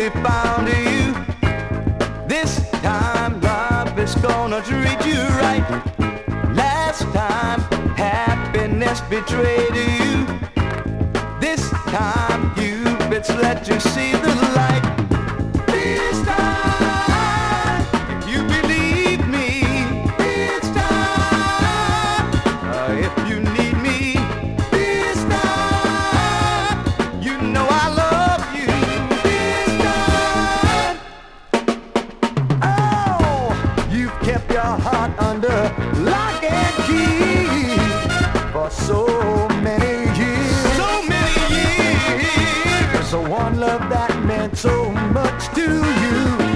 be found you. This time love is gonna treat you right. Last time happiness betrayed you. This time Cupid's let you see the light. This time, if you believe me, this time, if you need me, this time, you know I love you. This time, oh, you've kept your heart under lock and key for so many years. So many years. So one love that meant so much to you.